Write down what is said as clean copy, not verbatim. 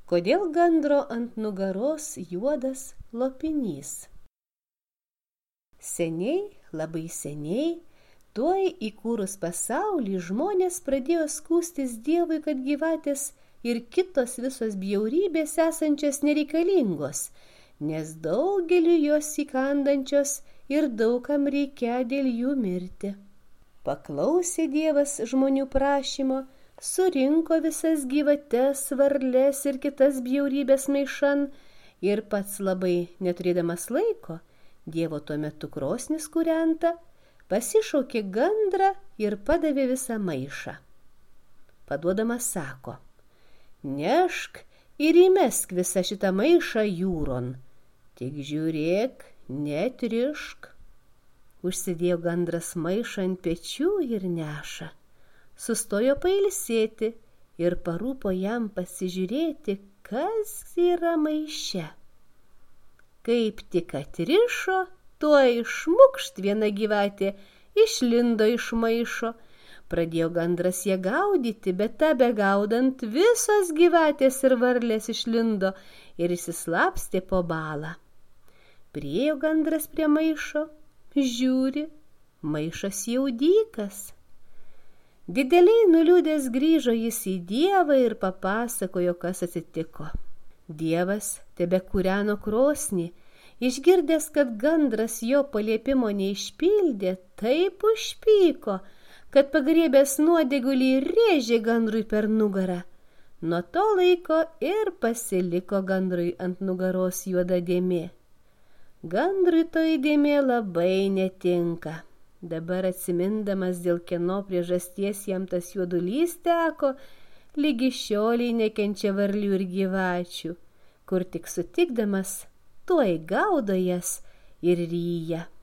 Kodėl gandro ant nugaros juodas lopinys? Seniai, labai seniai, tuoj įkūrus pasaulį, žmonės pradėjo skųstis Dievui, kad gyvatės ir kitos visos bjaurybės esančios nereikalingos, nes daugeliu jos įkandančios ir daugam reikia dėl jų mirti. Paklausė Dievas žmonių prašymo, surinko visas gyvates, varles ir kitas bjaurybės maišan ir pats labai neturėdamas laiko, Dievo tuo metu krosnis kūrenta, pasišaukė gandrą ir padavė visą maišą. Paduodamas sako: nešk ir įmesk visą šitą maišą jūron, tik žiūrėk, netrišk. Užsidėjo gandras maišą ant pečių ir neša. Sustojo pailsėti ir parūpo jam pasižiūrėti, kas yra maiše. Kaip tik atrišo, tuoj šmukšt viena gyvatė išlindo iš maišo. Pradėjo gandras ją gaudyti, bet tą begaudant visos gyvatės ir varlės išlindo ir įsislapstė po balą. Priėjo gandras prie maišo, žiūri, maišas jau dykas. Dideliai nuliūdęs grįžo jis į Dievą ir papasakojo, kas atsitiko. Dievas tebekūreno krosnį, išgirdęs, kad gandras jo paliepimo neišpildė, taip užpyko, kad pagriebęs nuodėgulį rėžė gandrui per nugarą. Nuo to laiko ir pasiliko gandrui ant nugaros juoda dėmė. Gandrui to įdėmė labai netinka. Dabar atsimindamas, dėl kieno priežasties jam tas juodulys teko, lygi šioliai nekenčia varlių ir gyvačių, kur tik sutikdamas, tuoj gaudo jas ir ryja.